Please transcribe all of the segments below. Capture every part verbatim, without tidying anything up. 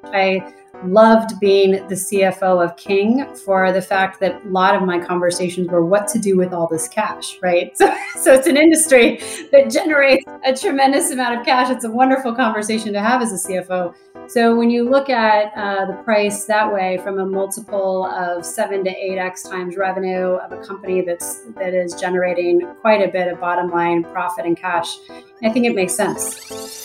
I loved being the C F O of King for the fact that a lot of my conversations were what to do with all this cash, right? So, so it's an industry that generates a tremendous amount of cash. It's a wonderful conversation to have as a C F O. So when you look at uh, the price that way from a multiple of seven to eight X times revenue of a company that's that is generating quite a bit of bottom line profit and cash, I think it makes sense.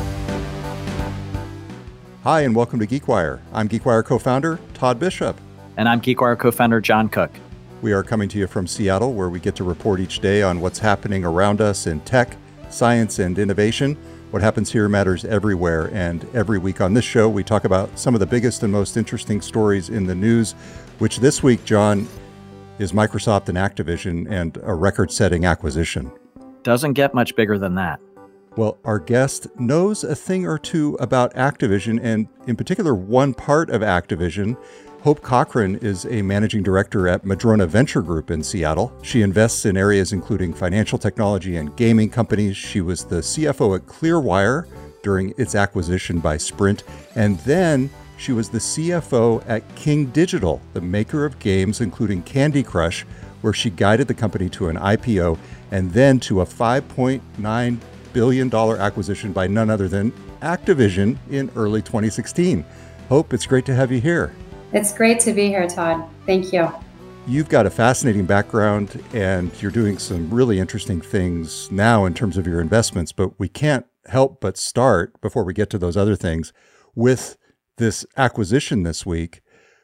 Hi, and welcome to GeekWire. I'm GeekWire co-founder Todd Bishop. And I'm GeekWire co-founder John Cook. We are coming to you from Seattle, where we get to report each day on what's happening around us in tech, science, and innovation. What happens here matters everywhere, and every week on this show, we talk about some of the biggest and most interesting stories in the news, which this week, John, is Microsoft and Activision and a record-setting acquisition. Doesn't get much bigger than that. Well, our guest knows a thing or two about Activision, and in particular, one part of Activision. Hope Cochran is a managing director at Madrona Venture Group in Seattle. She invests in areas including financial technology and gaming companies. She was the C F O at Clearwire during its acquisition by Sprint, and then she was the C F O at King Digital, the maker of games including Candy Crush, where she guided the company to an I P O and then to a five point nine billion dollars acquisition by none other than Activision in early twenty sixteen. Hope, it's great to have you here. It's great to be here, Todd. Thank you. You've got a fascinating background and you're doing some really interesting things now in terms of your investments, but we can't help but start, before we get to those other things, with this acquisition this week.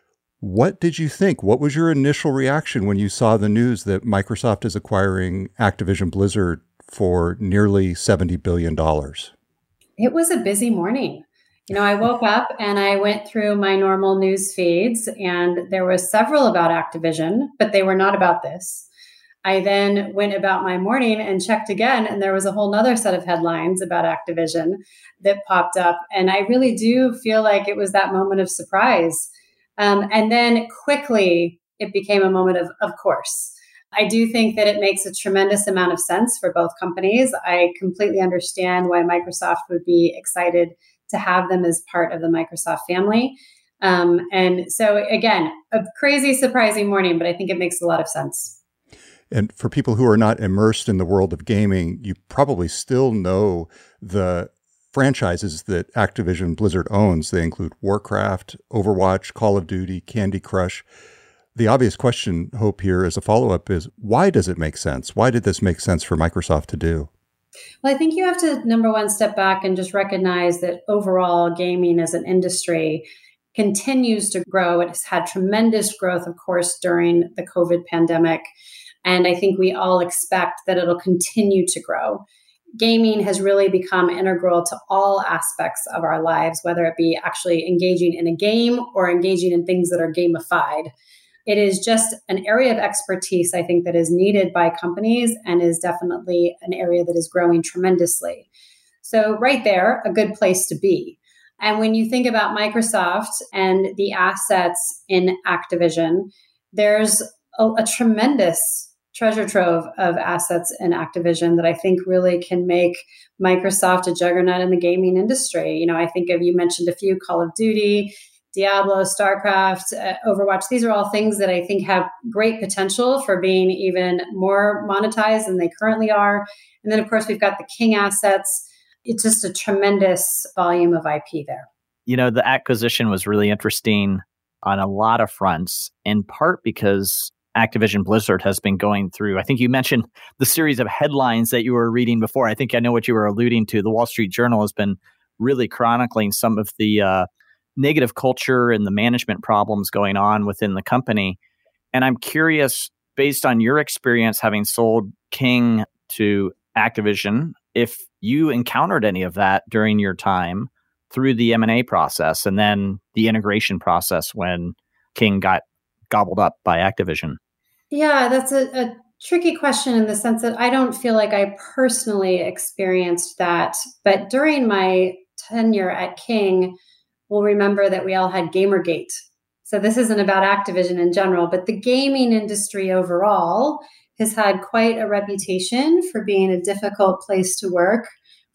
What did you think? What was your initial reaction when you saw the news that Microsoft is acquiring Activision Blizzard for nearly seventy billion dollars? It was a busy morning. You know, I woke up and I went through my normal news feeds, and there were several about Activision, but they were not about this. I then went about my morning and checked again, and there was a whole nother set of headlines about Activision that popped up. And I really do feel like it was that moment of surprise. Um, and then quickly, it became a moment of, of course. I do think that it makes a tremendous amount of sense for both companies. I completely understand why Microsoft would be excited to have them as part of the Microsoft family. Um, and so, again, a crazy, surprising morning, but I think it makes a lot of sense. And for people who are not immersed in the world of gaming, you probably still know the franchises that Activision Blizzard owns. They include Warcraft, Overwatch, Call of Duty, Candy Crush. The obvious question, Hope, here as a follow-up is, why does it make sense? Why did this make sense for Microsoft to do? Well, I think you have to, number one, step back and just recognize that overall gaming as an industry continues to grow. It has had tremendous growth, of course, during the COVID pandemic. And I think we all expect that it'll continue to grow. Gaming has really become integral to all aspects of our lives, whether it be actually engaging in a game or engaging in things that are gamified. It is just an area of expertise, I think, that is needed by companies and is definitely an area that is growing tremendously. So right there, a good place to be. And when you think about Microsoft and the assets in Activision, there's a, a tremendous treasure trove of assets in Activision that I think really can make Microsoft a juggernaut in the gaming industry. You know, I think of, you mentioned a few, Call of Duty, Diablo, StarCraft, uh, Overwatch. These are all things that I think have great potential for being even more monetized than they currently are. And then, of course, we've got the King assets. It's just a tremendous volume of I P there. You know, the acquisition was really interesting on a lot of fronts, in part because Activision Blizzard has been going through, I think you mentioned the series of headlines that you were reading before. I think I know what you were alluding to. The Wall Street Journal has been really chronicling some of the uh, negative culture and the management problems going on within the company. And I'm curious, based on your experience having sold King to Activision, if you encountered any of that during your time through the M and A process and then the integration process when King got gobbled up by Activision. Yeah, that's a, a tricky question in the sense that I don't feel like I personally experienced that. But during my tenure at King, we'll remember that we all had Gamergate. So this isn't about Activision in general, but the gaming industry overall has had quite a reputation for being a difficult place to work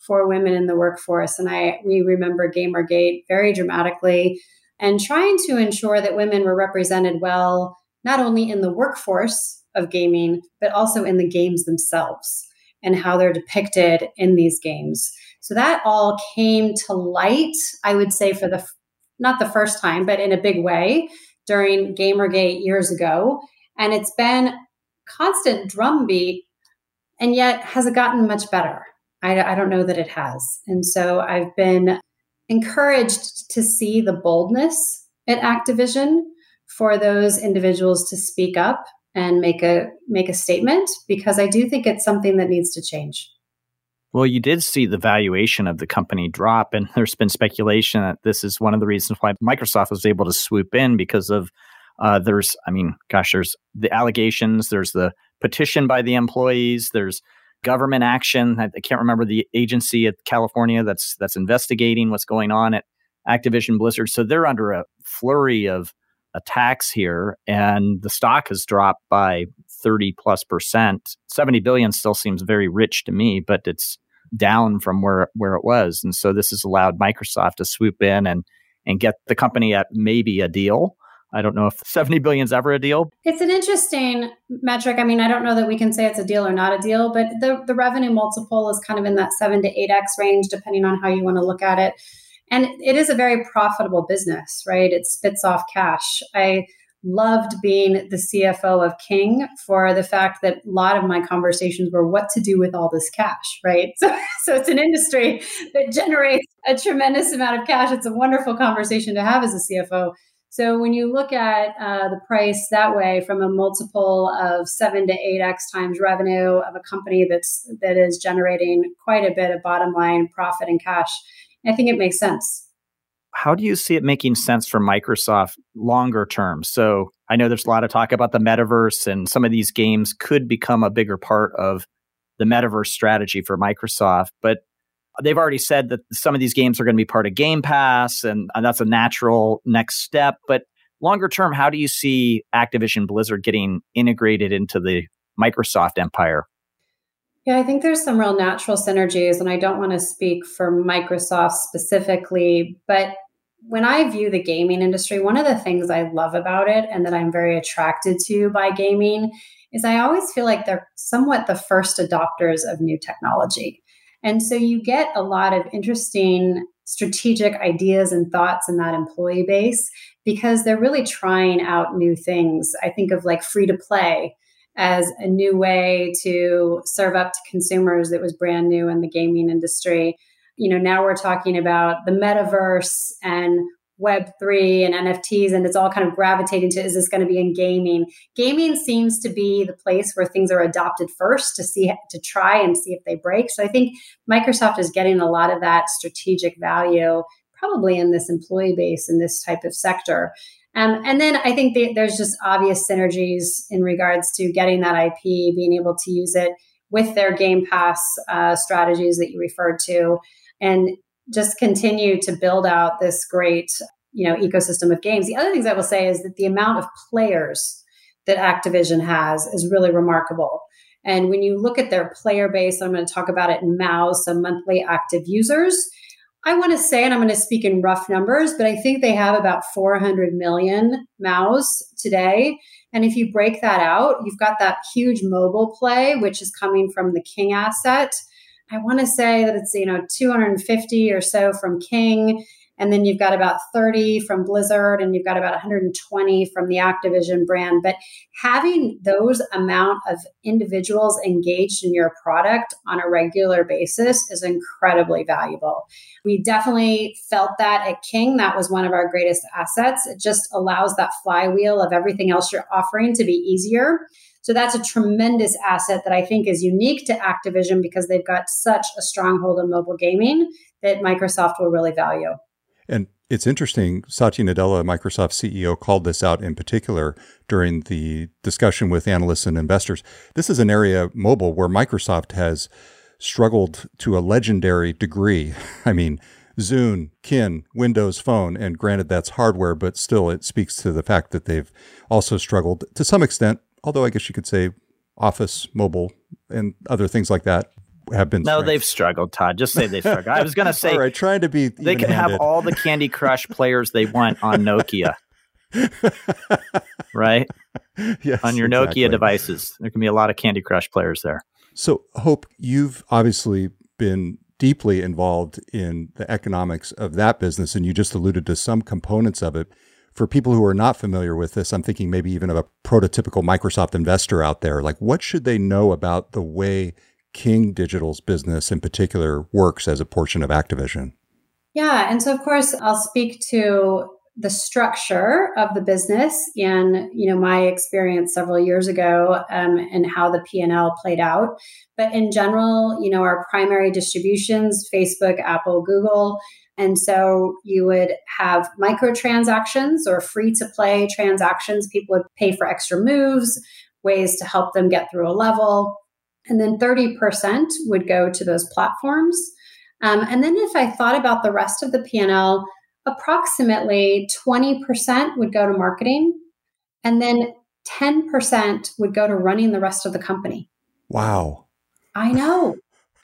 for women in the workforce. And I we remember Gamergate very dramatically, and trying to ensure that women were represented well, not only in the workforce of gaming, but also in the games themselves and how they're depicted in these games. So that all came to light, I would say, for the not the first time, but in a big way during Gamergate years ago. And it's been constant drumbeat, and yet has it gotten much better? I, I don't know that it has. And so I've been encouraged to see the boldness at Activision for those individuals to speak up and make a make a statement, because I do think it's something that needs to change. Well, you did see the valuation of the company drop, and there's been speculation that this is one of the reasons why Microsoft was able to swoop in, because of uh, there's, I mean, gosh, there's the allegations, there's the petition by the employees, there's government action. I, I can't remember the agency at California that's that's investigating what's going on at Activision Blizzard. So they're under a flurry of attacks here, and the stock has dropped by thirty plus percent. seventy billion still seems very rich to me, but it's down from where, where it was. And so this has allowed Microsoft to swoop in and, and get the company at maybe a deal. I don't know if seventy billion is ever a deal. It's an interesting metric. I mean, I don't know that we can say it's a deal or not a deal, but the, the revenue multiple is kind of in that seven to eight X range, depending on how you want to look at it. And it is a very profitable business, right? It spits off cash. I loved being the C F O of King for the fact that a lot of my conversations were what to do with all this cash, right? So, so it's an industry that generates a tremendous amount of cash. It's a wonderful conversation to have as a C F O. So when you look at uh, the price that way, from a multiple of seven to eight X times revenue of a company that's that is generating quite a bit of bottom line profit and cash, I think it makes sense. How do you see it making sense for Microsoft longer term? So I know there's a lot of talk about the metaverse, and some of these games could become a bigger part of the metaverse strategy for Microsoft. But they've already said that some of these games are going to be part of Game Pass, and, and that's a natural next step. But longer term, how do you see Activision Blizzard getting integrated into the Microsoft empire? Yeah, I think there's some real natural synergies, and I don't want to speak for Microsoft specifically, but when I view the gaming industry, one of the things I love about it and that I'm very attracted to by gaming is I always feel like they're somewhat the first adopters of new technology. And so you get a lot of interesting strategic ideas and thoughts in that employee base because they're really trying out new things. I think of like free to play as a new way to serve up to consumers that was brand new in the gaming industry. You know, now we're talking about the metaverse and Web three and N F Ts, and it's all kind of gravitating to, is this going to be in gaming? Gaming seems to be the place where things are adopted first to see, to try and see if they break. So I think Microsoft is getting a lot of that strategic value probably in this employee base in this type of sector. Um, and then I think they, there's just obvious synergies in regards to getting that I P, being able to use it with their Game Pass uh, strategies that you referred to, and just continue to build out this great, you know, ecosystem of games. The other things I will say is that the amount of players that Activision has is really remarkable. And when you look at their player base, I'm going to talk about it in M A Us, so monthly active users. I want to say, and I'm going to speak in rough numbers, but I think they have about four hundred million M A Us today. And if you break that out, you've got that huge mobile play, which is coming from the King asset. I want to say that it's, you know, two hundred fifty or so from King. And then you've got about thirty from Blizzard, and you've got about one hundred twenty from the Activision brand. But having those amount of individuals engaged in your product on a regular basis is incredibly valuable. We definitely felt that at King. That was one of our greatest assets. It just allows that flywheel of everything else you're offering to be easier. So that's a tremendous asset that I think is unique to Activision because they've got such a stronghold in mobile gaming that Microsoft will really value. And it's interesting, Satya Nadella, Microsoft C E O, called this out in particular during the discussion with analysts and investors. This is an area, mobile, where Microsoft has struggled to a legendary degree. I mean, Zune, Kin, Windows Phone, and granted that's hardware, but still it speaks to the fact that they've also struggled to some extent, although I guess you could say Office, mobile, and other things like that. have been No, strengths. they've struggled, Todd. Just say they've struggled. I was going to say, all right, trying to be they can have all the Candy Crush players they want on Nokia. Right? Yes, on your exactly. Nokia devices. There can be a lot of Candy Crush players there. So, Hope, you've obviously been deeply involved in the economics of that business, and you just alluded to some components of it. For people who are not familiar with this, I'm thinking maybe even of a prototypical Microsoft investor out there. Like, what should they know about the way King Digital's business in particular works as a portion of Activision? Yeah. And so, of course, I'll speak to the structure of the business and, you know, my experience several years ago um, and how the P and L played out. But in general, you know, our primary distributions, Facebook, Apple, Google. And so you would have microtransactions or free to play transactions. People would pay for extra moves, ways to help them get through a level. And then thirty percent would go to those platforms. Um, and then if I thought about the rest of the P and L, approximately twenty percent would go to marketing. And then ten percent would go to running the rest of the company. Wow. I know.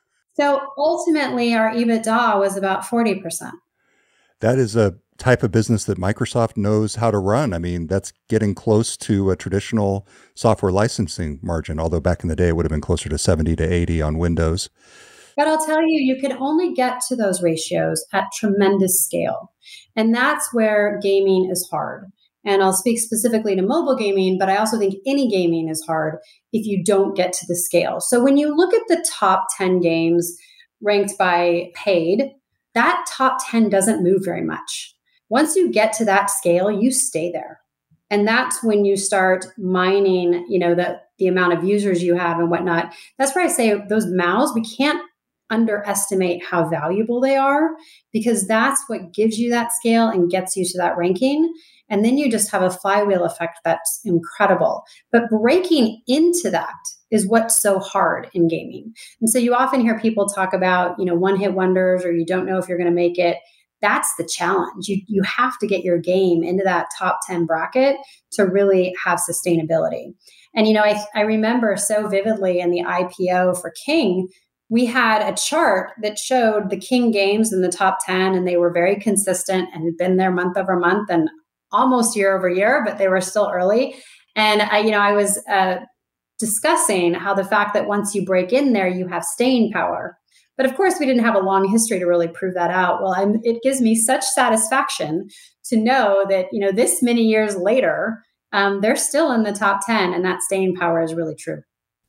So ultimately, our EBITDA was about forty percent. That is a type of business that Microsoft knows how to run. I mean, that's getting close to a traditional software licensing margin, although back in the day, it would have been closer to seventy to eighty on Windows. But I'll tell you, you can only get to those ratios at tremendous scale. And that's where gaming is hard. And I'll speak specifically to mobile gaming, but I also think any gaming is hard if you don't get to the scale. So when you look at the top ten games ranked by paid, that top ten doesn't move very much. Once you get to that scale, you stay there. And that's when you start mining, you know, the, the amount of users you have and whatnot. That's where I say those M A Us, we can't underestimate how valuable they are, because that's what gives you that scale and gets you to that ranking. And then you just have a flywheel effect that's incredible. But breaking into that is what's so hard in gaming. And so you often hear people talk about, you know, one-hit wonders, or you don't know if you're going to make it. That's the challenge. You, you have to get your game into that top ten bracket to really have sustainability. And, you know, I, I remember so vividly in the I P O for King, we had a chart that showed the King games in the top ten, and they were very consistent and had been there month over month and almost year over year, but they were still early. And I, you know, I was uh, discussing how the fact that once you break in there, you have staying power. But of course, we didn't have a long history to really prove that out. Well, I'm, it gives me such satisfaction to know that, you know, this many years later, um, they're still in the top ten, and that staying power is really true.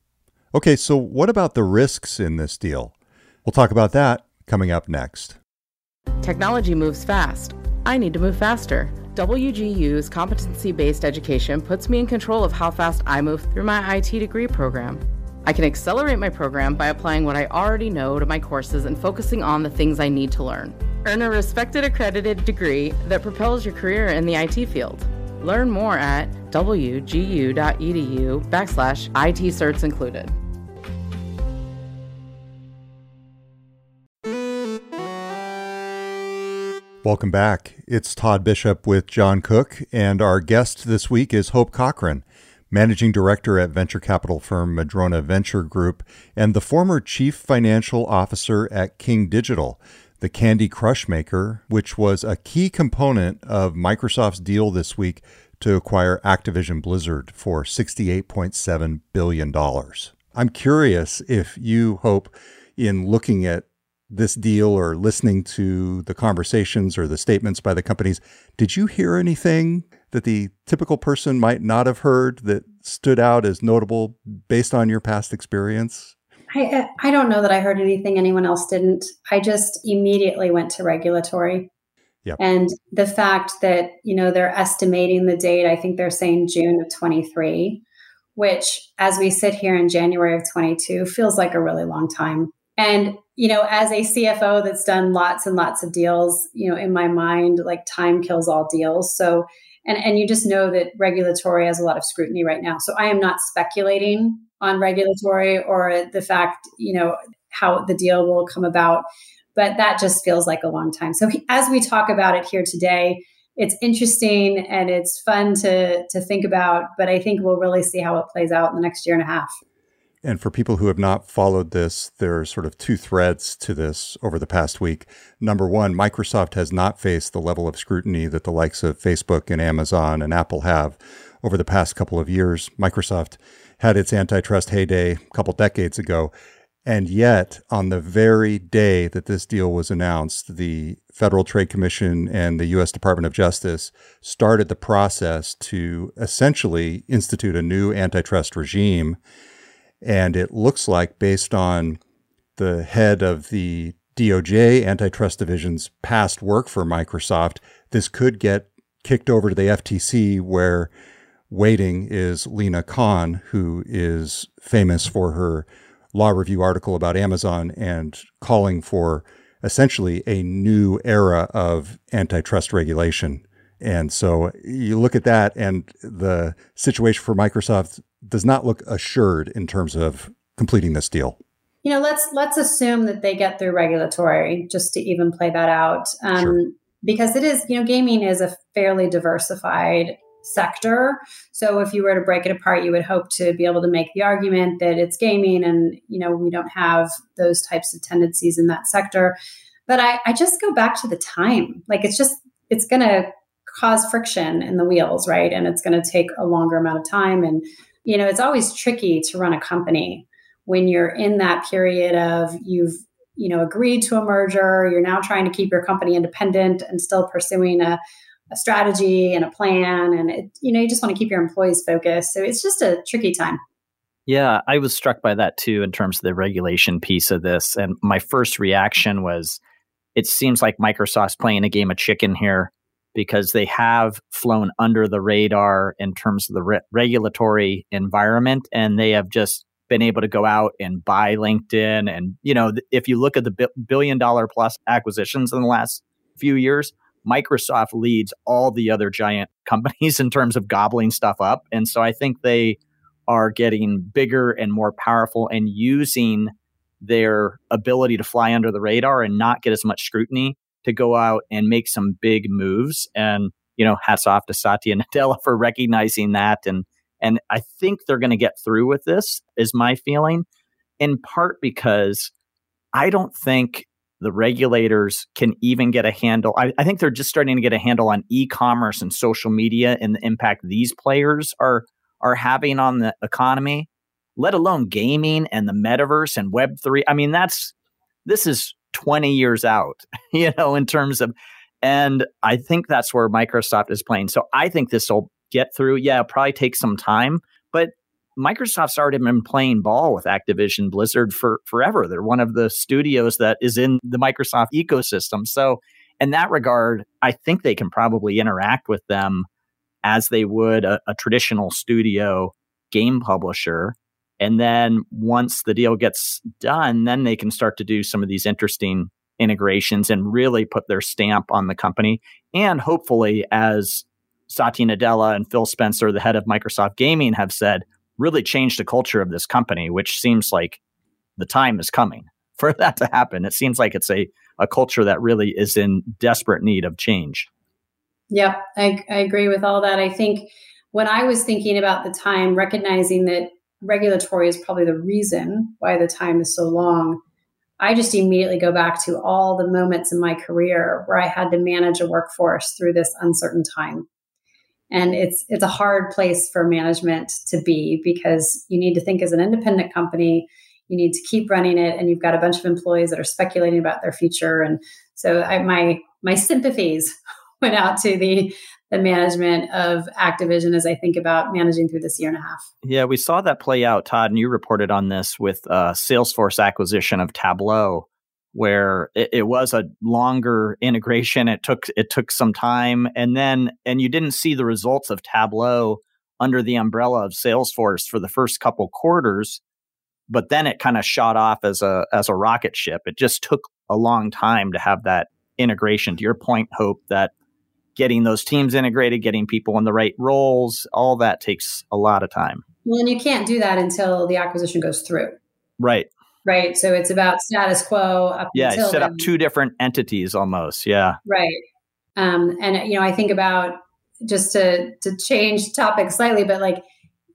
Okay, so what about the risks in this deal? We'll talk about that coming up next. Technology moves fast. I need to move faster. W G U's competency-based education puts me in control of how fast I move through my I T degree program. I can accelerate my program by applying what I already know to my courses and focusing on the things I need to learn. Earn a respected accredited degree that propels your career in the I T field. Learn more at W G U dot E D U backslash I T certs included. Welcome back. It's Todd Bishop with John Cook, and our guest this week is Hope Cochran, Managing Director at venture capital firm Madrona Venture Group and the former Chief Financial Officer at King Digital, the Candy Crush maker, which was a key component of Microsoft's deal this week to acquire Activision Blizzard for sixty-eight point seven billion dollars. I'm curious if you, Hope, in looking at this deal or listening to the conversations or the statements by the companies, did you hear anything that the typical person might not have heard that stood out as notable based on your past experience? I, I don't know that I heard anything anyone else didn't. I just immediately went to regulatory. Yep. And the fact that, you know, they're estimating the date, I think they're saying June of twenty-three, which as we sit here in January of twenty-two feels like a really long time. And, you know, as a C F O that's done lots and lots of deals, you know, in my mind, like time kills all deals. So, and, and you just know that regulatory has a lot of scrutiny right now. So I am not speculating on regulatory or the fact, you know, how the deal will come about, but that just feels like a long time. So as we talk about it here today, it's interesting and it's fun to, to think about, but I think we'll really see how it plays out in the next year and a half. And for people who have not followed this, there are sort of two threads to this over the past week. Number one, Microsoft has not faced the level of scrutiny that the likes of Facebook and Amazon and Apple have over the past couple of years. Microsoft had its antitrust heyday a couple decades ago. And yet, on the very day that this deal was announced, the Federal Trade Commission and the U S Department of Justice started the process to essentially institute a new antitrust regime. And it looks like, based on the head of the D O J antitrust division's past work for Microsoft, this could get kicked over to the F T C, where waiting is Lina Khan, who is famous for her law review article about Amazon and calling for essentially a new era of antitrust regulation. And so you look at that, and the situation for Microsoft does not look assured in terms of completing this deal. You know, let's let's assume that they get through regulatory, just to even play that out, um, sure. Because it is, you know, gaming is a fairly diversified sector. So if you were to break it apart, you would hope to be able to make the argument that it's gaming and, you know, we don't have those types of tendencies in that sector. But I, I just go back to the time. Like, it's just, it's going to cause friction in the wheels, right? And it's going to take a longer amount of time. And, you know, it's always tricky to run a company when you're in that period of you've, you know, agreed to a merger, you're now trying to keep your company independent and still pursuing a a strategy and a plan. And, it, you know, you just want to keep your employees focused. So it's just a tricky time. Yeah, I was struck by that too, in terms of the regulation piece of this. And my first reaction was, it seems like Microsoft's playing a game of chicken here, because they have flown under the radar in terms of the re- regulatory environment. And they have just been able to go out and buy LinkedIn. And, you know, if you look at the bi- billion dollar plus acquisitions in the last few years, Microsoft leads all the other giant companies in terms of gobbling stuff up. And so I think they are getting bigger and more powerful and using their ability to fly under the radar and not get as much scrutiny to go out and make some big moves. And, you know, hats off to Satya Nadella for recognizing that. And, and I think they're going to get through with this, is my feeling, in part because I don't think the regulators can even get a handle. I, I think they're just starting to get a handle on e-commerce and social media and the impact these players are are having on the economy, let alone gaming and the metaverse and Web three. I mean, that's this is twenty years out, you know, in terms of, and I think that's where Microsoft is playing. So I think this will get through. Yeah, it'll probably take some time, but Microsoft's already been playing ball with Activision Blizzard for forever. They're one of the studios that is in the Microsoft ecosystem. So in that regard, I think they can probably interact with them as they would a, a traditional studio game publisher. And then once the deal gets done, then they can start to do some of these interesting integrations and really put their stamp on the company. And hopefully, as Satya Nadella and Phil Spencer, the head of Microsoft Gaming, have said, really change the culture of this company, which seems like the time is coming for that to happen. It seems like it's a, a culture that really is in desperate need of change. Yep, I, I agree with all that. I think when I was thinking about the time, recognizing that regulatory is probably the reason why the time is so long, I just immediately go back to all the moments in my career where I had to manage a workforce through this uncertain time. And it's it's a hard place for management to be, because you need to think as an independent company, you need to keep running it, and you've got a bunch of employees that are speculating about their future. And so I, my my sympathies went out to the the management of Activision as I think about managing through this year and a half. Yeah, we saw that play out, Todd, and you reported on this with uh, Salesforce acquisition of Tableau, where it, it was a longer integration. It took it took some time, and then and you didn't see the results of Tableau under the umbrella of Salesforce for the first couple quarters, but then it kind of shot off as a as a rocket ship. It just took a long time to have that integration. To your point, Hope, that getting those teams integrated, getting people in the right roles, all that takes a lot of time. Well, and you can't do that until the acquisition goes through. Right. Right. So it's about status quo up yeah, until set then. up two different entities almost. Yeah. Right. Um, and, you know, I think about, just to to change topic slightly, but like,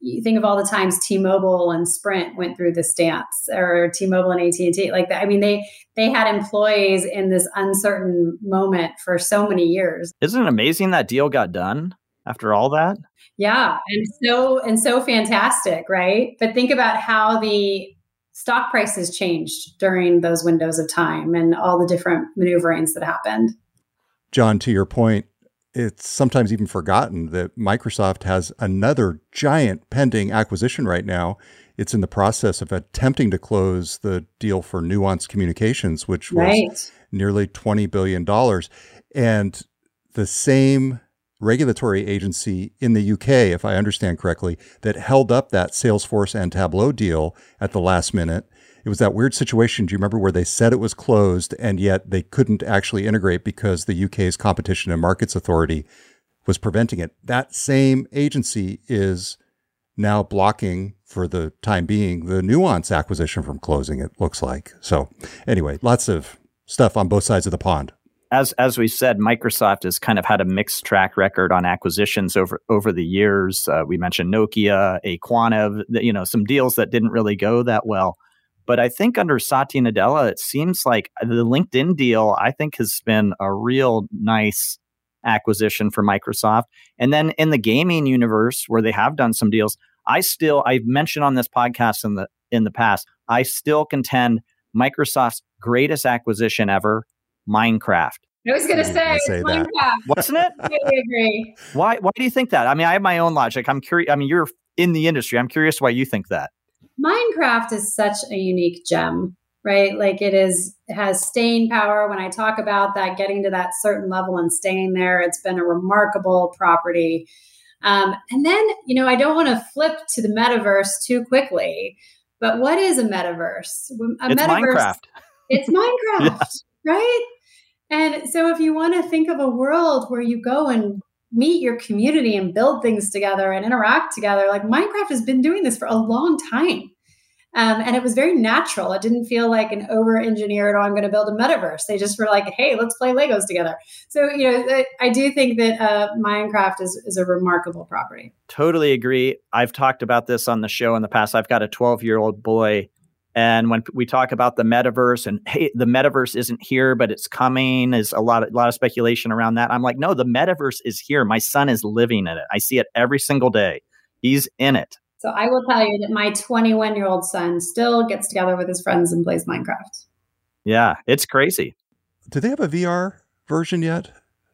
you think of all the times T-Mobile and Sprint went through this dance, or T-Mobile and A T and T, like that. I mean, they they had employees in this uncertain moment for so many years. Isn't it amazing that deal got done after all that? Yeah, and so and so fantastic, right? But think about how the stock prices changed during those windows of time and all the different maneuverings that happened. John, to your point, it's sometimes even forgotten that Microsoft has another giant pending acquisition right now. It's in the process of attempting to close the deal for Nuance Communications, which was right. nearly twenty billion dollars. And the same regulatory agency in the U K, if I understand correctly, that held up that Salesforce and Tableau deal at the last minute. It was that weird situation, do you remember, where they said it was closed and yet they couldn't actually integrate because the U K's Competition and Markets Authority was preventing it. That same agency is now blocking, for the time being, the Nuance acquisition from closing, it looks like. So anyway, lots of stuff on both sides of the pond. As as we said, Microsoft has kind of had a mixed track record on acquisitions over over the years. Uh, we mentioned Nokia, Aquana, you know, some deals that didn't really go that well. But I think under Satya Nadella, it seems like the LinkedIn deal, I think, has been a real nice acquisition for Microsoft. And then in the gaming universe, where they have done some deals, I still, I've mentioned on this podcast in the in the past, I still contend Microsoft's greatest acquisition ever, Minecraft. I was going to say, say Minecraft. Wasn't it? I totally agree. Why, why do you think that? I mean, I have my own logic. I'm curious. I mean, you're in the industry. I'm curious why you think that. Minecraft is such a unique gem, right? Like it is, it has staying power. When I talk about that, getting to that certain level and staying there, it's been a remarkable property. Um, and then, you know, I don't want to flip to the metaverse too quickly, but what is a metaverse? A it's metaverse, Minecraft. It's Minecraft, Yes. right? And so if you want to think of a world where you go and meet your community and build things together and interact together, like Minecraft has been doing this for a long time. Um, and it was very natural. It didn't feel like an over-engineered, oh, I'm going to build a metaverse. They just were like, hey, let's play Legos together. So, you know, I do think that uh, Minecraft is, is a remarkable property. Totally agree. I've talked about this on the show in the past. I've got a twelve-year-old boy. And when we talk about the metaverse and, hey, the metaverse isn't here, but it's coming, is a lot of, a lot of speculation around that. I'm like, no, the metaverse is here. My son is living in it. I see it every single day. He's in it. So I will tell you that my twenty-one-year-old son still gets together with his friends and plays Minecraft. Yeah, it's crazy. Do they have a V R version yet?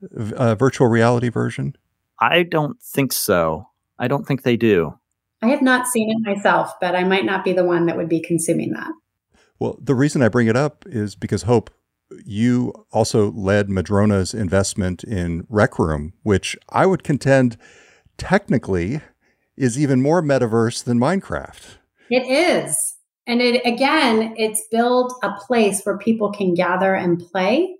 A virtual reality version? I don't think so. I don't think they do. I have not seen it myself, but I might not be the one that would be consuming that. Well, the reason I bring it up is because, Hope, you also led Madrona's investment in Rec Room, which I would contend technically is even more metaverse than Minecraft. It is. And it again, it's built a place where people can gather and play.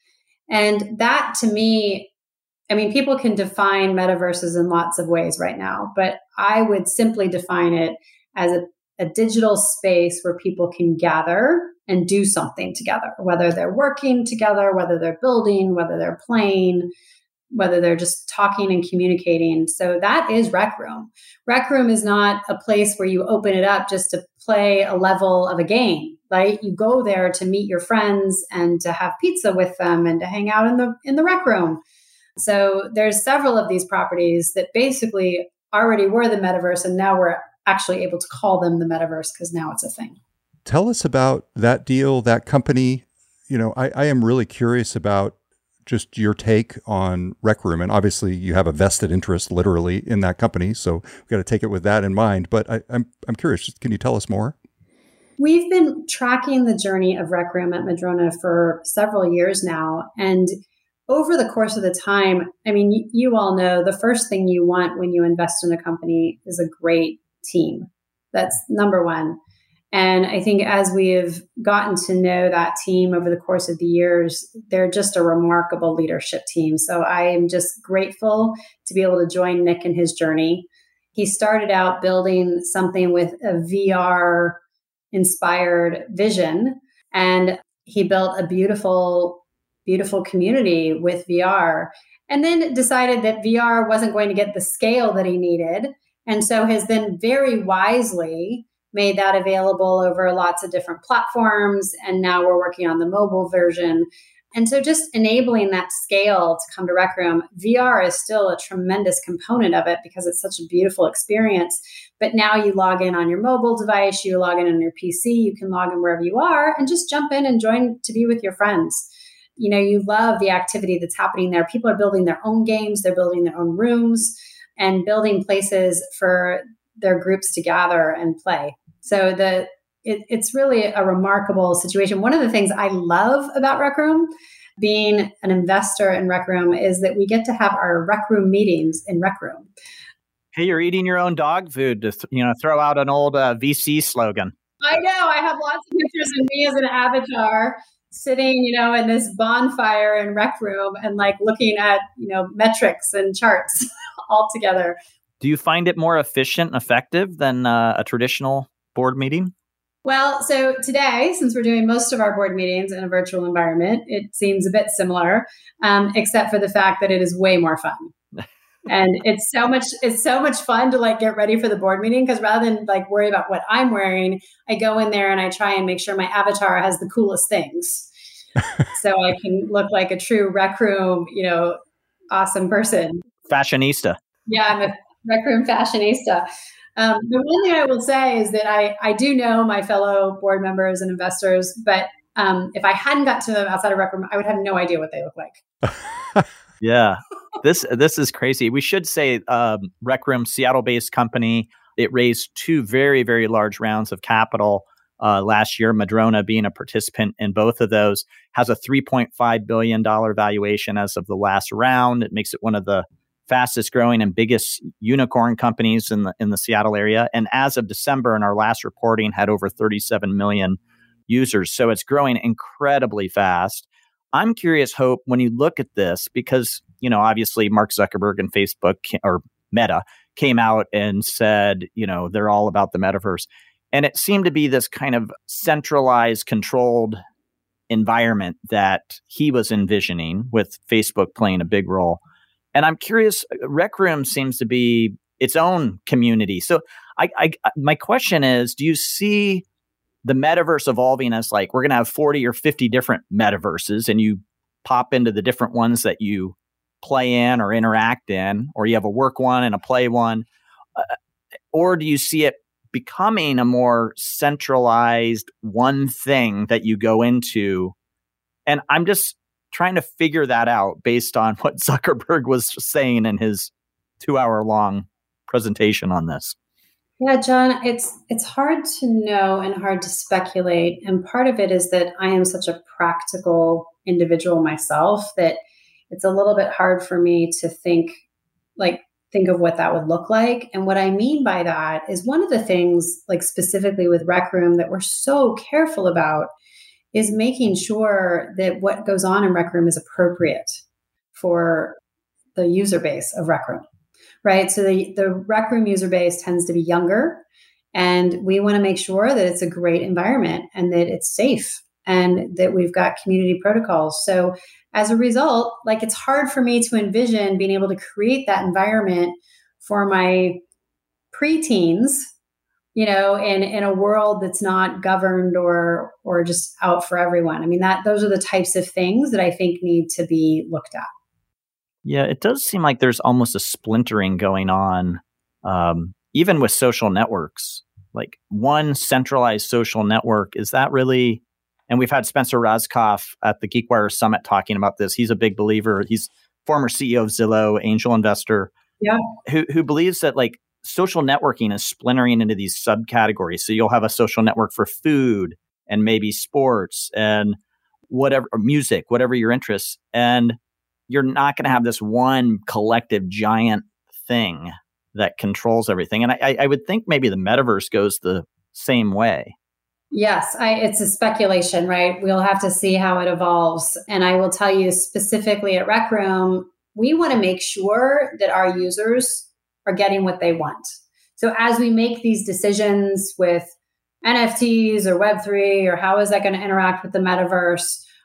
And that to me, I mean, people can define metaverses in lots of ways right now, but I would simply define it as a, a digital space where people can gather and do something together, whether they're working together, whether they're building, whether they're playing, whether they're just talking and communicating. So that is Rec Room. Rec Room is not a place where you open it up just to play a level of a game, right? You go there to meet your friends and to have pizza with them and to hang out in the in the Rec Room. So there's several of these properties that basically already were the metaverse, and now we're actually able to call them the metaverse because now it's a thing. Tell us about that deal, that company. You know, I, I am really curious about just your take on Rec Room. And obviously you have a vested interest literally in that company. So we've got to take it with that in mind. But I, I'm I'm curious, can you tell us more? We've been tracking the journey of Rec Room at Madrona for several years now. And over the course of the time, I mean, you, you all know the first thing you want when you invest in a company is a great team. That's number one. And I think as we have gotten to know that team over the course of the years, they're just a remarkable leadership team. So I am just grateful to be able to join Nick in his journey. He started out building something with a V R inspired vision, and he built a beautiful, beautiful community with V R, and then decided that V R wasn't going to get the scale that he needed. And so has then very wisely made that available over lots of different platforms. And now we're working on the mobile version. And so just enabling that scale to come to Rec Room, V R is still a tremendous component of it because it's such a beautiful experience. But now you log in on your mobile device, you log in on your P C, you can log in wherever you are and just jump in and join to be with your friends. You know, you love the activity that's happening there. People are building their own games, they're building their own rooms and building places for their groups to gather and play. So the it, it's really a remarkable situation. One of the things I love about Rec Room, being an investor in Rec Room, is that we get to have our Rec Room meetings in Rec Room. Hey, you're eating your own dog food to th- you know throw out an old uh, V C slogan. I know. I have lots of pictures of me as an avatar sitting, you know, in this bonfire in Rec Room and like looking at, you know, metrics and charts all together. Do you find it more efficient and effective than uh, a traditional board meeting? Well, so today, since we're doing most of our board meetings in a virtual environment, it seems a bit similar, um, except for the fact that it is way more fun. And it's so much, it's so much fun to like get ready for the board meeting because rather than like worry about what I'm wearing, I go in there and I try and make sure my avatar has the coolest things. So I can look like a true Rec Room, you know, awesome person. Fashionista. Yeah, I'm a Rec Room fashionista. Um, the one thing I will say is that I, I do know my fellow board members and investors, but um, if I hadn't got to them outside of Rec Room, I would have no idea what they look like. Yeah, this this is crazy. We should say um, Rec Room, Seattle-based company. It raised two very, very large rounds of capital uh, last year. Madrona being a participant in both of those, has a three point five billion dollars valuation as of the last round. It makes it one of the fastest growing and biggest unicorn companies in the in the Seattle area. And as of December, in our last reporting, had over thirty-seven million users. So it's growing incredibly fast. I'm curious, Hope, when you look at this, because, you know, obviously Mark Zuckerberg and Facebook or Meta came out and said, you know, they're all about the metaverse. And it seemed to be this kind of centralized, controlled environment that he was envisioning, with Facebook playing a big role. And I'm curious, Rec Room seems to be its own community. So I, I, my question is, do you see the metaverse evolving as like, we're going to have forty or fifty different metaverses and you pop into the different ones that you play in or interact in, or you have a work one and a play one? Uh, or do you see it becoming a more centralized one thing that you go into? And I'm just trying to figure that out based on what Zuckerberg was saying in his two hour long presentation on this. Yeah, John, it's it's hard to know and hard to speculate. And part of it is that I am such a practical individual myself that it's a little bit hard for me to think like think of what that would look like. And what I mean by that is one of the things, like specifically with Rec Room, that we're so careful about is making sure that what goes on in Rec Room is appropriate for the user base of Rec Room. Right. So the, the Rec Room user base tends to be younger, and we want to make sure that it's a great environment and that it's safe and that we've got community protocols. So as a result, like it's hard for me to envision being able to create that environment for my preteens, you know, in, in a world that's not governed or or just out for everyone. I mean, that those are the types of things that I think need to be looked at. Yeah, it does seem like there's almost a splintering going on, um, even with social networks. Like one centralized social network, is that really? And we've had Spencer Raskoff at the GeekWire Summit talking about this. He's a big believer. He's former C E O of Zillow, angel investor, yeah, who who believes that like social networking is splintering into these subcategories. So you'll have a social network for food and maybe sports and whatever, or music, whatever your interests. And you're not going to have this one collective giant thing that controls everything. And I, I would think maybe the metaverse goes the same way. Yes, I, it's a speculation, right? We'll have to see how it evolves. And I will tell you specifically at Rec Room, we want to make sure that our users are getting what they want. So as we make these decisions with N F Ts or Web three, or how is that going to interact with the metaverse,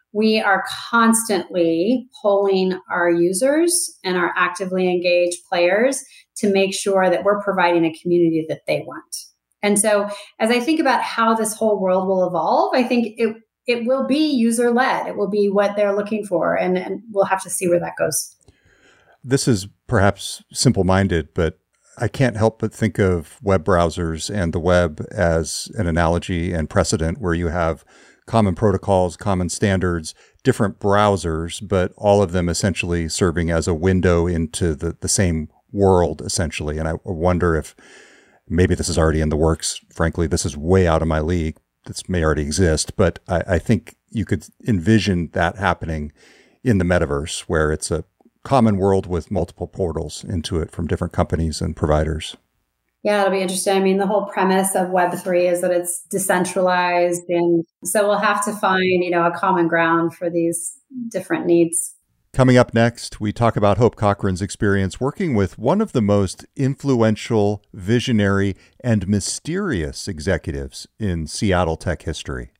we are constantly polling our users and our actively engaged players to make sure that we're providing a community that they want. And so as I think about how this whole world will evolve, I think it it will be user-led. It will be what they're looking for, and, and we'll have to see where that goes. This is perhaps simple-minded, but I can't help but think of web browsers and the web as an analogy and precedent where you have common protocols, common standards, different browsers, but all of them essentially serving as a window into the, the same world, essentially. And I wonder if maybe this is already in the works. Frankly, this is way out of my league. This may already exist, but I, I think you could envision that happening in the metaverse, where it's a common world with multiple portals into it from different companies and providers. Yeah, it'll be interesting. I mean, the whole premise of Web three is that it's decentralized. And so we'll have to find, you know, a common ground for these different needs. Coming up next, we talk about Hope Cochran's experience working with one of the most influential, visionary, and mysterious executives in Seattle tech history.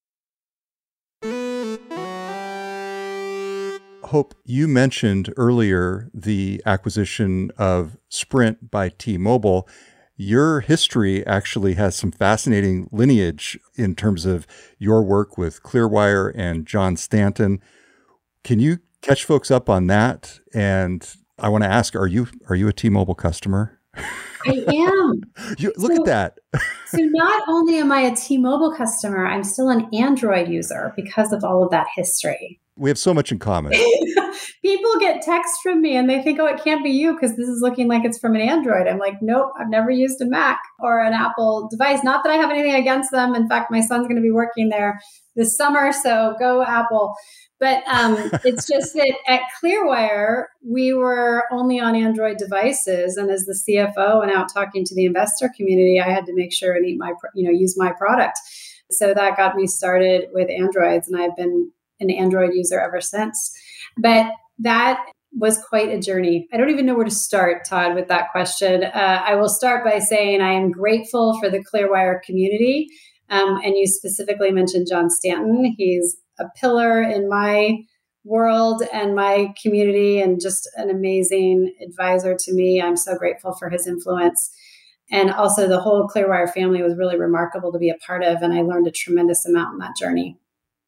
Hope, you mentioned earlier the acquisition of Sprint by T-Mobile. Your history actually has some fascinating lineage in terms of your work with Clearwire and John Stanton. Can you catch folks up on that? And I want to ask, are you are you a T-Mobile customer? I am. you, look so, at that. So not only am I a T-Mobile customer, I'm still an Android user because of all of that history. We have so much in common. People get texts from me and they think, oh, it can't be you because this is looking like it's from an Android. I'm like, nope, I've never used a Mac or an Apple device. Not that I have anything against them. In fact, my son's going to be working there this summer, so go Apple. But um, it's just that at Clearwire, we were only on Android devices. And as the C F O and out talking to the investor community, I had to make sure and eat my, you know, use my product. So that got me started with Androids, and I've been an Android user ever since. But that was quite a journey. I don't even know where to start, Todd, with that question. Uh, I will start by saying I am grateful for the Clearwire community. Um, and you specifically mentioned John Stanton. He's a pillar in my world and my community and just an amazing advisor to me. I'm so grateful for his influence. And also the whole Clearwire family was really remarkable to be a part of. And I learned a tremendous amount in that journey.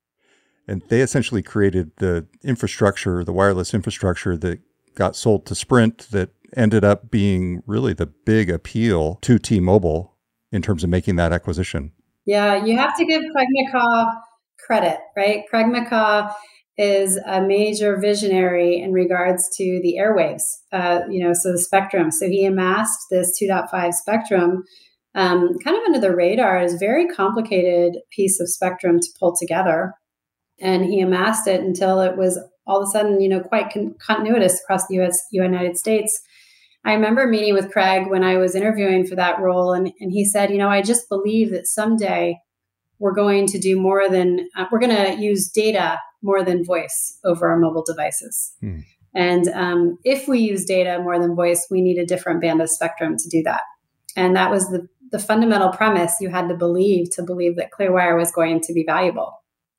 And they essentially created the infrastructure, the wireless infrastructure that got sold to Sprint that ended up being really the big appeal to T-Mobile in terms of making that acquisition. Yeah, you have to give Craig McCaw credit, right? Craig McCaw is a major visionary in regards to the airwaves, uh, you know, so the spectrum. So he amassed this two point five spectrum um, kind of under the radar. It's a very complicated piece of spectrum to pull together. And he amassed it until it was all of a sudden, you know, quite con- continuous across the U S, United States. I remember meeting with Craig when I was interviewing for that role. And, and he said, you know, I just believe that someday we're going to do more than, uh, we're going to use data more than voice over our mobile devices. Hmm. And um, if we use data more than voice, we need a different band of spectrum to do that. And that was the, the fundamental premise you had to believe to believe that Clearwire was going to be valuable.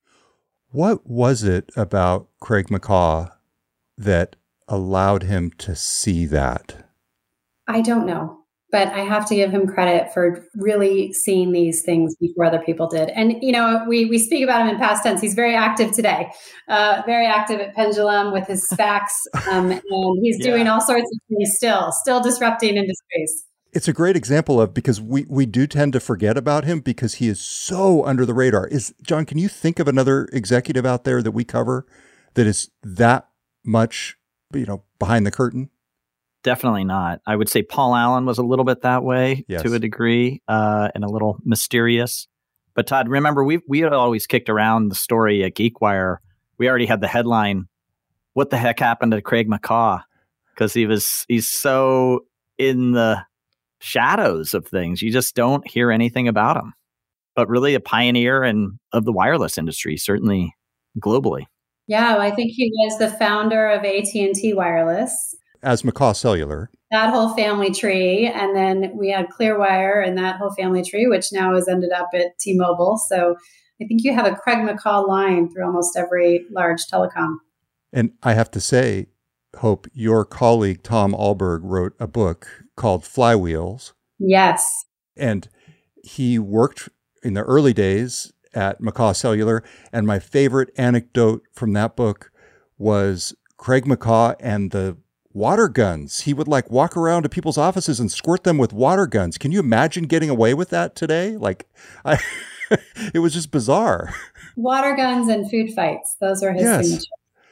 What was it about Craig McCaw that allowed him to see that? I don't know, but I have to give him credit for really seeing these things before other people did. And, you know, we we speak about him in past tense. He's very active today, uh, very active at Pendulum with his SPACs. Um, and he's yeah. doing all sorts of things still, still disrupting industries. It's a great example of, because we, we do tend to forget about him because he is so under the radar. Is John, can you think of another executive out there that we cover that is that much, you know, behind the curtain? Definitely not. I would say Paul Allen was a little bit that way yes. to a degree, uh, and a little mysterious. But Todd, remember, we we had always kicked around the story at GeekWire. We already had the headline, "What the heck happened to Craig McCaw?" Because he was he's so in the shadows of things. You just don't hear anything about him. But really a pioneer and of the wireless industry, certainly globally. Yeah, well, I think he was the founder of A T and T Wireless. As McCaw Cellular. That whole family tree. And then we had Clearwire and that whole family tree, which now has ended up at T-Mobile. So I think you have a Craig McCaw line through almost every large telecom. And I have to say, Hope, your colleague Tom Alberg wrote a book called Flywheels. Yes. And he worked in the early days at McCaw Cellular. And my favorite anecdote from that book was Craig McCaw and the water guns. He would like walk around to people's offices and squirt them with water guns. Can you imagine getting away with that today? Like, I, it was just bizarre. Water guns and food fights. Those are his yes. signatures.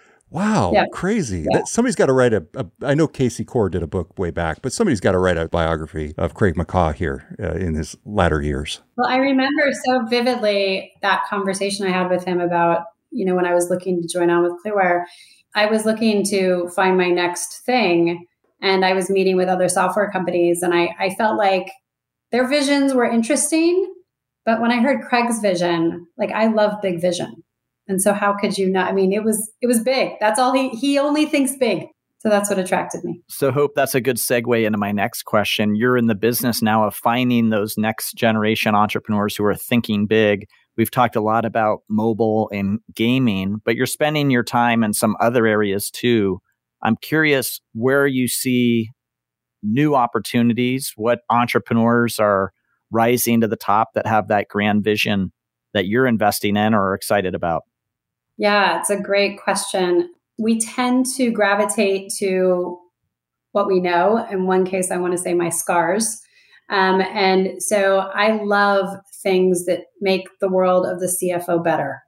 Wow, yeah. Crazy. Yeah. That, somebody's got to write a, a, I know Casey Core did a book way back, but somebody's got to write a biography of Craig McCaw here uh, in his latter years. Well, I remember so vividly that conversation I had with him about, you know, when I was looking to join on with Clearwire, I was looking to find my next thing, and I was meeting with other software companies, and I, I felt like their visions were interesting, but when I heard Craig's vision, like I love big vision. And so how could you not? I mean, it was it was big. That's all he he only thinks big. So that's what attracted me. So Hope, that's a good segue into my next question. You're in the business now of finding those next generation entrepreneurs who are thinking big. We've talked a lot about mobile and gaming, but you're spending your time in some other areas too. I'm curious where you see new opportunities, what entrepreneurs are rising to the top that have that grand vision that you're investing in or are excited about? Yeah, it's a great question. We tend to gravitate to what we know. In one case, I want to say my scars. Um, and so I love things that make the world of the C F O better.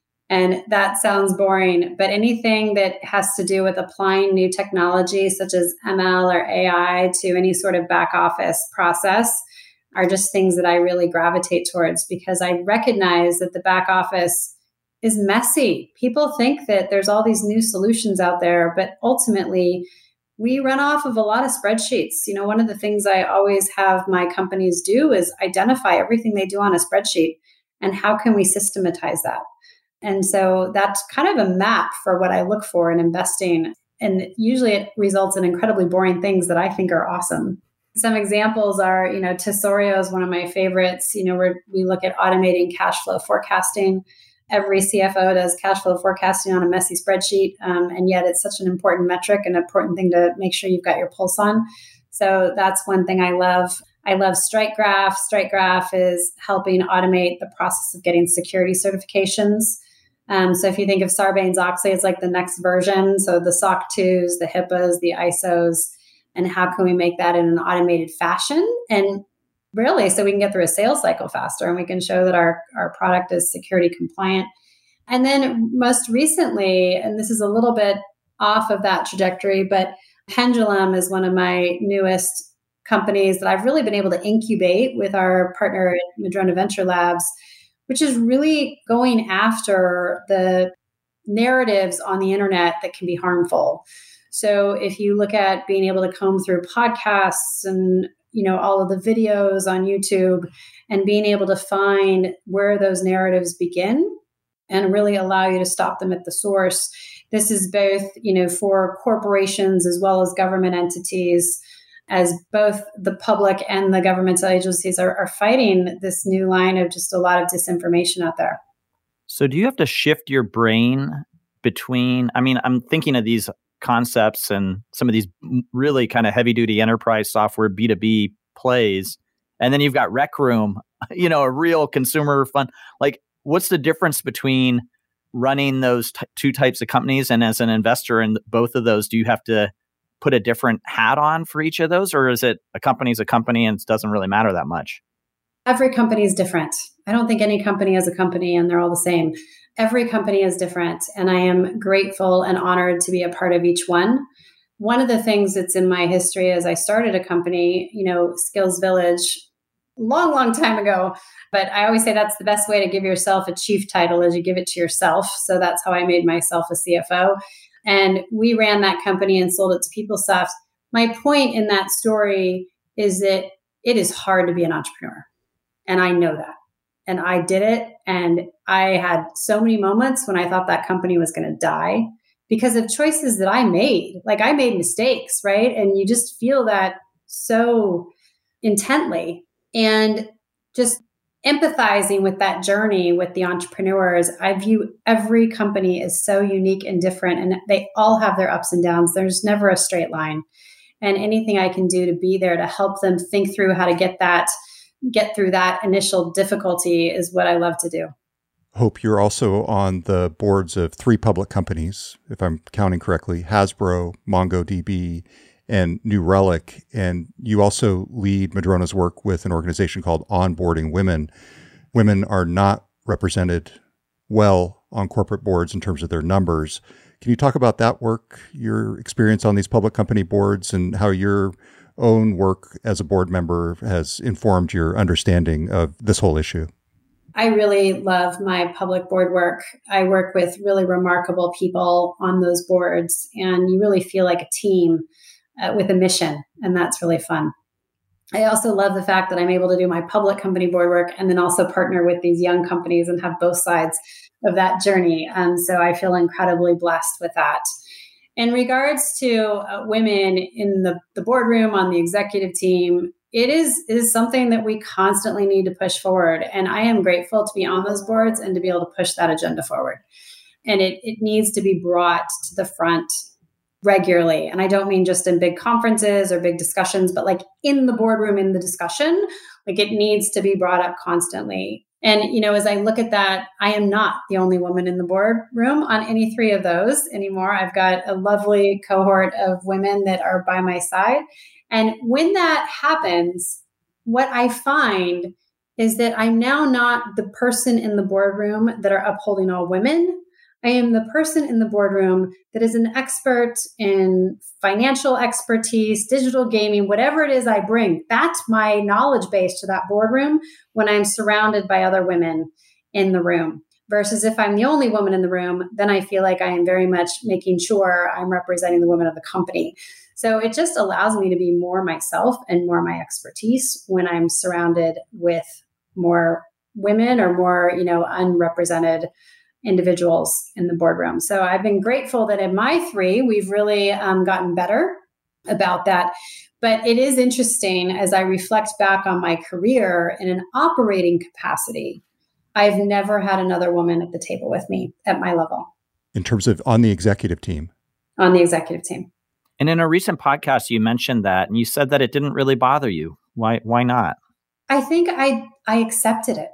And that sounds boring, but anything that has to do with applying new technology, such as M L or A I, to any sort of back office process are just things that I really gravitate towards, because I recognize that the back office is messy. People think that there's all these new solutions out there, but ultimately we run off of a lot of spreadsheets. You know, one of the things I always have my companies do is identify everything they do on a spreadsheet and how can we systematize that? And so that's kind of a map for what I look for in investing. And usually it results in incredibly boring things that I think are awesome. Some examples are, you know, Tesorio is one of my favorites, you know, where we look at automating cash flow forecasting. Every C F O does cash flow forecasting on a messy spreadsheet. Um, and yet it's such an important metric and important thing to make sure you've got your pulse on. So that's one thing I love. I love StrikeGraph. StrikeGraph is helping automate the process of getting security certifications. Um, so if you think of Sarbanes-Oxley, it's like the next version. So the S O C twos, the HIPAAs, the I S Os, and how can we make that in an automated fashion? And really, so we can get through a sales cycle faster and we can show that our, our product is security compliant. And then most recently, and this is a little bit off of that trajectory, but Pendulum is one of my newest companies that I've really been able to incubate with our partner at Madrona Venture Labs, which is really going after the narratives on the internet that can be harmful. So if you look at being able to comb through podcasts and, you know, all of the videos on YouTube and being able to find where those narratives begin and really allow you to stop them at the source. This is both, you know, for corporations as well as government entities, as both the public and the governmental agencies are, are fighting this new line of just a lot of disinformation out there. So do you have to shift your brain between, I mean, I'm thinking of these concepts and some of these really kind of heavy duty enterprise software B two B plays. And then you've got Rec Room, you know, a real consumer fun. Like, what's the difference between running those t- two types of companies? And as an investor in both of those, do you have to put a different hat on for each of those? Or is it a company's a company and it doesn't really matter that much? Every company is different. I don't think any company is a company and they're all the same. Every company is different. And I am grateful and honored to be a part of each one. One of the things that's in my history as I started a company, you know, Skills Village, long, long time ago. But I always say that's the best way to give yourself a chief title is you give it to yourself. So that's how I made myself a C F O. And we ran that company and sold it to PeopleSoft. My point in that story is that it is hard to be an entrepreneur. And I know that. And I did it. And I had so many moments when I thought that company was going to die because of choices that I made. Like I made mistakes, right? And you just feel that so intently. And just empathizing with that journey with the entrepreneurs, I view every company as so unique and different, and they all have their ups and downs. There's never a straight line. And anything I can do to be there to help them think through how to get that, get through that initial difficulty is what I love to do. Hope, you're also on the boards of three public companies, if I'm counting correctly, Hasbro, MongoDB, and New Relic. And you also lead Madrona's work with an organization called Onboarding Women. Women are not represented well on corporate boards in terms of their numbers. Can you talk about that work, your experience on these public company boards, and how your own work as a board member has informed your understanding of this whole issue? I really love my public board work. I work with really remarkable people on those boards, and you really feel like a team uh, with a mission, and that's really fun. I also love the fact that I'm able to do my public company board work and then also partner with these young companies and have both sides of that journey. And so I feel incredibly blessed with that. In regards to uh, women in the, the boardroom, on the executive team, it is, it is something that we constantly need to push forward. And I am grateful to be on those boards and to be able to push that agenda forward. And it, it needs to be brought to the front regularly. And I don't mean just in big conferences or big discussions, but like in the boardroom, in the discussion, like it needs to be brought up constantly. And, you know, as I look at that, I am not the only woman in the boardroom on any three of those anymore. I've got a lovely cohort of women that are by my side. And when that happens, what I find is that I'm now not the person in the boardroom that are upholding all women. I am the person in the boardroom that is an expert in financial expertise, digital gaming, whatever it is I bring. That's my knowledge base to that boardroom when I'm surrounded by other women in the room. Versus if I'm the only woman in the room, then I feel like I am very much making sure I'm representing the women of the company. So it just allows me to be more myself and more my expertise when I'm surrounded with more women or more, you know, unrepresented individuals in the boardroom. So I've been grateful that in my three, we've really um, gotten better about that. But it is interesting as I reflect back on my career in an operating capacity, I've never had another woman at the table with me at my level. In terms of on the executive team? On the executive team. And in a recent podcast, you mentioned that, and you said that it didn't really bother you. Why, why not? I think I, I accepted it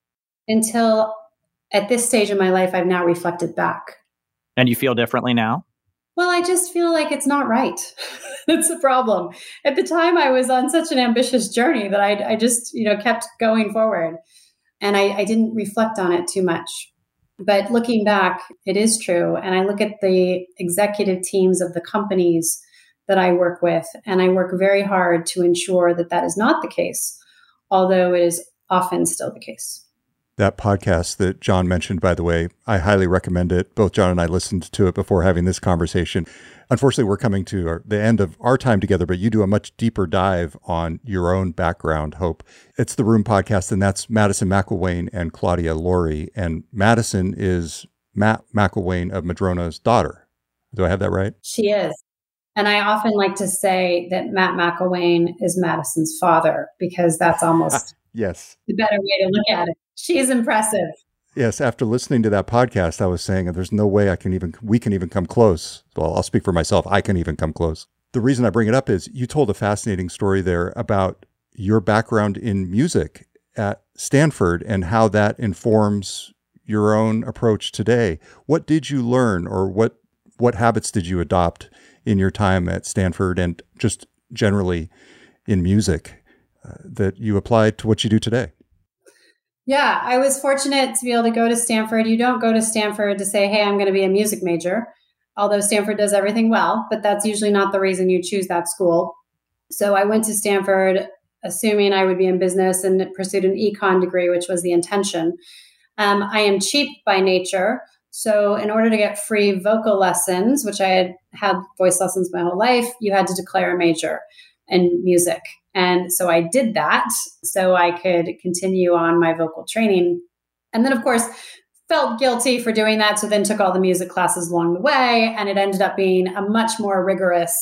until at this stage in my life, I've now reflected back. And you feel differently now? Well, I just feel like it's not right. That's the problem. At the time, I was on such an ambitious journey that I, I just, you know, kept going forward. And I, I didn't reflect on it too much. But looking back, it is true. And I look at the executive teams of the companies that I work with, and I work very hard to ensure that that is not the case, although it is often still the case. That podcast that John mentioned, by the way, I highly recommend it. Both John and I listened to it before having this conversation. Unfortunately, we're coming to our, the end of our time together, but you do a much deeper dive on your own background, Hope. It's the Room podcast, and that's Madison McIlwain and Claudia Laurie. And Madison is Matt McIlwain of Madrona's daughter. Do I have that right? She is. And I often like to say that Matt McIlwain is Madison's father, because that's almost yes, the better way to look at it. She's impressive. Yes, after listening to that podcast, I was saying there's no way I can even, we can even come close. Well, I'll speak for myself. I can even come close. The reason I bring it up is you told a fascinating story there about your background in music at Stanford and how that informs your own approach today. What did you learn, or what, what habits did you adopt in your time at Stanford and just generally in music uh, that you applied to what you do today? Yeah, I was fortunate to be able to go to Stanford. You don't go to Stanford to say, hey, I'm going to be a music major, although Stanford does everything well, but that's usually not the reason you choose that school. So I went to Stanford assuming I would be in business and pursued an econ degree, which was the intention. Um, I am cheap by nature. So in order to get free vocal lessons, which I had had voice lessons my whole life, you had to declare a major in music. And so I did that so I could continue on my vocal training. And then, of course, felt guilty for doing that. So then took all the music classes along the way. And it ended up being a much more rigorous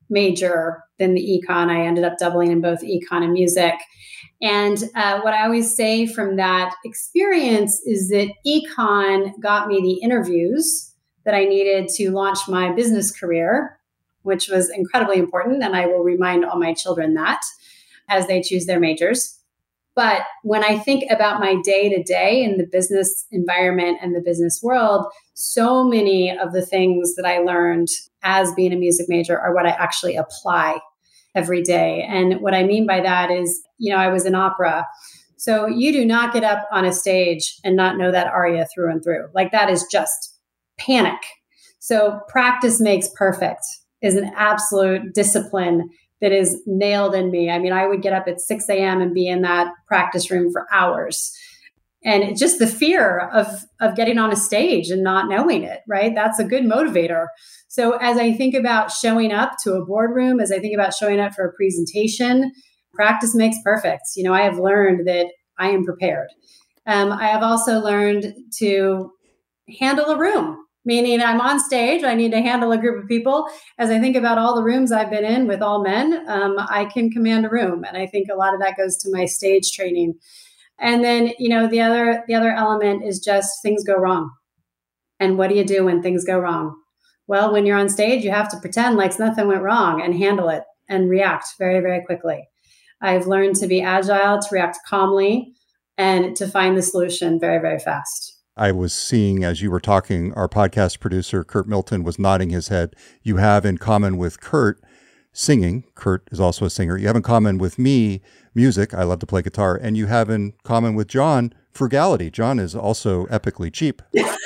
major than the econ. I ended up doubling in both econ and music. And uh, what I always say from that experience is that econ got me the interviews that I needed to launch my business career, which was incredibly important. And I will remind all my children that as they choose their majors. But when I think about my day to day in the business environment and the business world, so many of the things that I learned as being a music major are what I actually apply every day. And what I mean by that is, you know, I was in opera. So you do not get up on a stage and not know that aria through and through. Like that is just panic. So practice makes perfect is an absolute discipline that is nailed in me. I mean, I would get up at six a.m. and be in that practice room for hours. And it's just the fear of, of getting on a stage and not knowing it, right? That's a good motivator. So as I think about showing up to a boardroom, as I think about showing up for a presentation, practice makes perfect. You know, I have learned that I am prepared. Um, I have also learned to handle a room. Meaning I'm on stage, I need to handle a group of people. As I think about all the rooms I've been in with all men, um, I can command a room. And I think a lot of that goes to my stage training. And then, you know, the other the other element is just things go wrong. And what do you do when things go wrong? Well, when you're on stage, you have to pretend like nothing went wrong and handle it and react very, very quickly. I've learned to be agile, to react calmly, and to find the solution very, very fast. I was seeing as you were talking, our podcast producer, Kurt Milton, was nodding his head. You have in common with Kurt singing. Kurt is also a singer. You have in common with me music. I love to play guitar. And you have in common with John frugality. John is also epically cheap.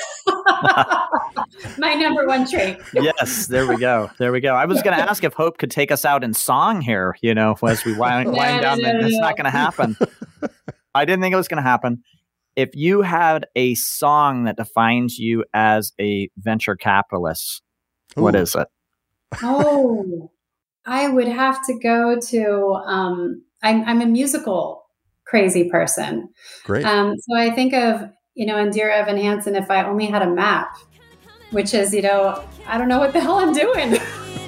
My number one trait. Yes, there we go. There we go. I was going to ask if Hope could take us out in song here, you know, as we wind, wind down. No, no, That's no. not going to happen. I didn't think it was going to happen. If you had a song that defines you as a venture capitalist, Ooh. What is it? Oh, I would have to go to, um, I'm, I'm a musical crazy person. Great. Um, so I think of, you know, in Dear Evan Hansen, If I Only Had a Map, which is, you know, I don't know what the hell I'm doing.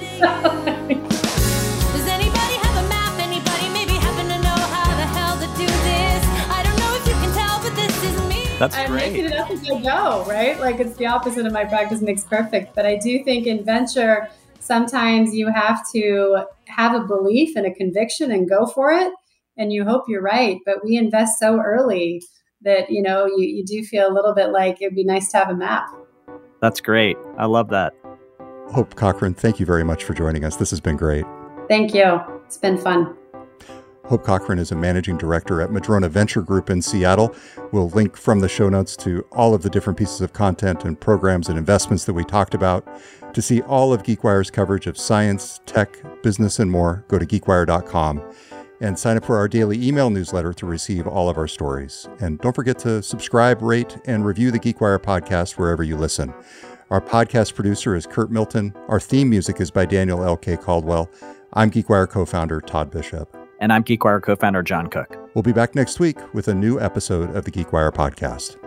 That's I'm great. making it up as I go, right? Like it's the opposite of my practice makes perfect. But I do think in venture, sometimes you have to have a belief and a conviction and go for it. And you hope you're right. But we invest so early that, you know, you, you do feel a little bit like it'd be nice to have a map. That's great. I love that. Hope Cochran, thank you very much for joining us. This has been great. Thank you. It's been fun. Hope Cochran is a managing director at Madrona Venture Group in Seattle. We'll link from the show notes to all of the different pieces of content and programs and investments that we talked about. To see all of GeekWire's coverage of science, tech, business, and more, go to geek wire dot com and sign up for our daily email newsletter to receive all of our stories. And don't forget to subscribe, rate, and review the GeekWire podcast wherever you listen. Our podcast producer is Kurt Milton. Our theme music is by Daniel L K Caldwell. I'm GeekWire co-founder Todd Bishop. And I'm GeekWire co-founder John Cook. We'll be back next week with a new episode of the GeekWire podcast.